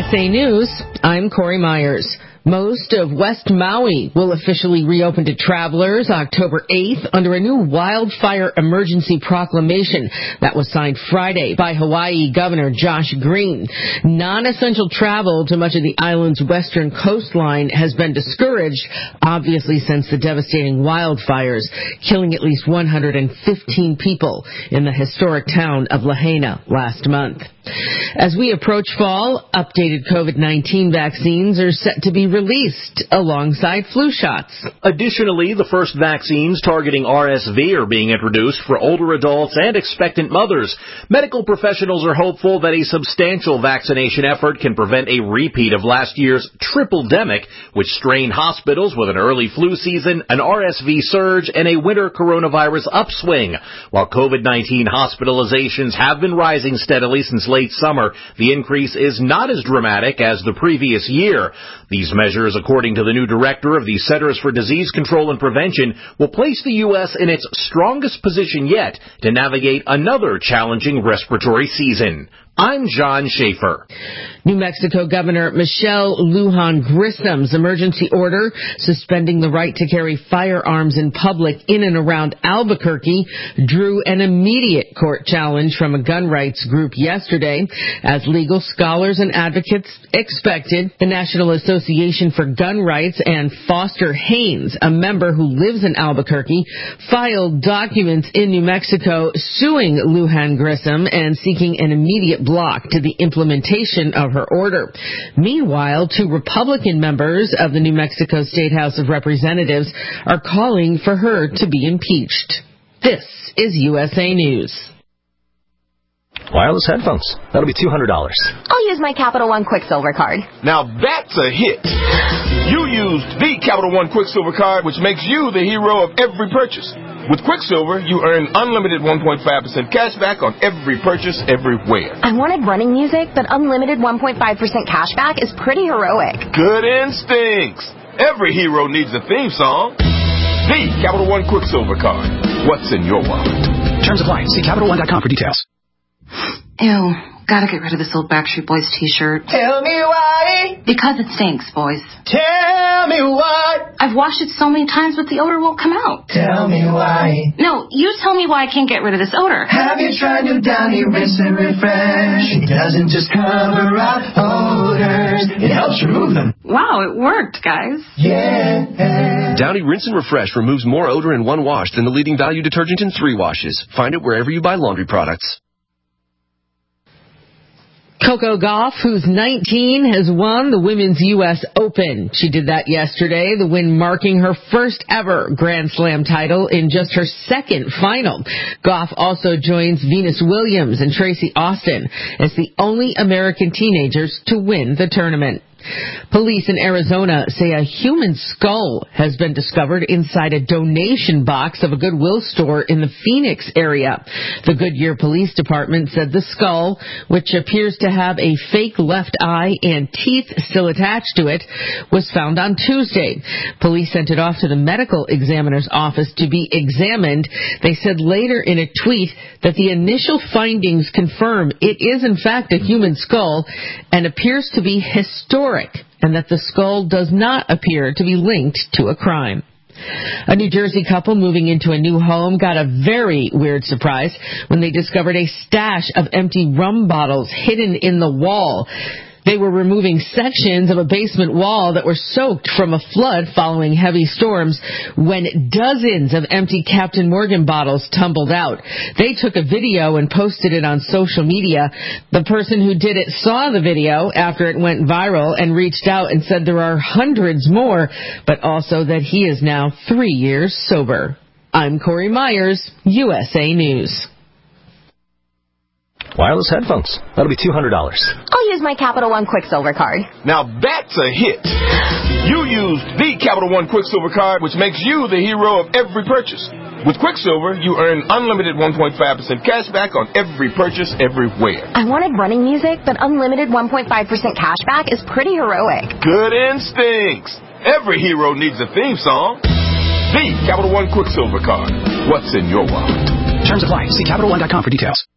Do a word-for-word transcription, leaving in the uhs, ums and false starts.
A News, I'm Corey Myers. Most of West Maui will officially reopen to travelers October eighth under a new wildfire emergency proclamation that was signed Friday by Hawaii Governor Josh Green. Non-essential travel to much of the island's western coastline has been discouraged, obviously since the devastating wildfires, killing at least one hundred fifteen people in the historic town of Lahaina last month. As we approach fall, updated COVID nineteen vaccines are set to be released alongside flu shots. Additionally, the first vaccines targeting R S V are being introduced for older adults and expectant mothers. Medical professionals are hopeful that a substantial vaccination effort can prevent a repeat of last year's triple-demic, which strained hospitals with an early flu season, an R S V surge, and a winter coronavirus upswing. While COVID nineteen hospitalizations have been rising steadily since late summer, the increase is not as dramatic as the previous year. These measures, according to the new director of the Centers for Disease Control and Prevention, will place the U S in its strongest position yet to navigate another challenging respiratory season. I'm John Schaefer. New Mexico Governor Michelle Lujan Grissom's emergency order suspending the right to carry firearms in public in and around Albuquerque drew an immediate court challenge from a gun rights group yesterday. As legal scholars and advocates expected, the National Association for Gun Rights and Foster Haynes, a member who lives in Albuquerque, filed documents in New Mexico suing Lujan Grissom and seeking an immediate block to the implementation of her order. Meanwhile, two Republican members of the New Mexico State House of Representatives are calling for her to be impeached. This is U S A News. Wireless headphones. That'll be two hundred dollars. I'll use my Capital One Quicksilver card. Now that's a hit. You used the Capital One Quicksilver card, which makes you the hero of every purchase. With Quicksilver, you earn unlimited one point five percent cash back on every purchase everywhere. I wanted running music, but unlimited one point five percent cash back is pretty heroic. Good instincts. Every hero needs a theme song. The Capital One Quicksilver card. What's in your wallet? Terms apply. See Capital One dot com for details. Ew, gotta get rid of this old Backstreet Boys t-shirt. Tell me why. Because it stinks, boys. Tell me why. I've washed it so many times, but the odor won't come out. Tell me why. No, you tell me why I can't get rid of this odor. Have you tried new Downy Rinse and Refresh? It doesn't just cover up odors, it helps remove them. Wow, it worked, guys. Yeah. Downy Rinse and Refresh removes more odor in one wash than the leading value detergent in three washes. Find it wherever you buy laundry products. Coco Gauff, who's nineteen, has won the Women's U S Open. She did that yesterday, the win marking her first ever Grand Slam title in just her second final. Gauff also joins Venus Williams and Tracy Austin as the only American teenagers to win the tournament. Police in Arizona say a human skull has been discovered inside a donation box of a Goodwill store in the Phoenix area. The Goodyear Police Department said the skull, which appears to have a fake left eye and teeth still attached to it, was found on Tuesday. Police sent it off to the medical examiner's office to be examined. They said later in a tweet that the initial findings confirm it is in fact a human skull and appears to be historic, and that the skull does not appear to be linked to a crime. A New Jersey couple moving into a new home got a very weird surprise when they discovered a stash of empty rum bottles hidden in the wall. They were removing sections of a basement wall that were soaked from a flood following heavy storms when dozens of empty Captain Morgan bottles tumbled out. They took a video and posted it on social media. The person who did it saw the video after it went viral and reached out and said there are hundreds more, but also that he is now three years sober. I'm Corey Myers, U S A News. Wireless headphones. That'll be two hundred dollars. I'll use my Capital One Quicksilver card. Now that's a hit. You used the Capital One Quicksilver card, which makes you the hero of every purchase. With Quicksilver, you earn unlimited one point five percent cash back on every purchase everywhere. I wanted running music, but unlimited one point five percent cash back is pretty heroic. Good instincts. Every hero needs a theme song. The Capital One Quicksilver card. What's in your wallet? Terms apply. See Capital One dot com for details.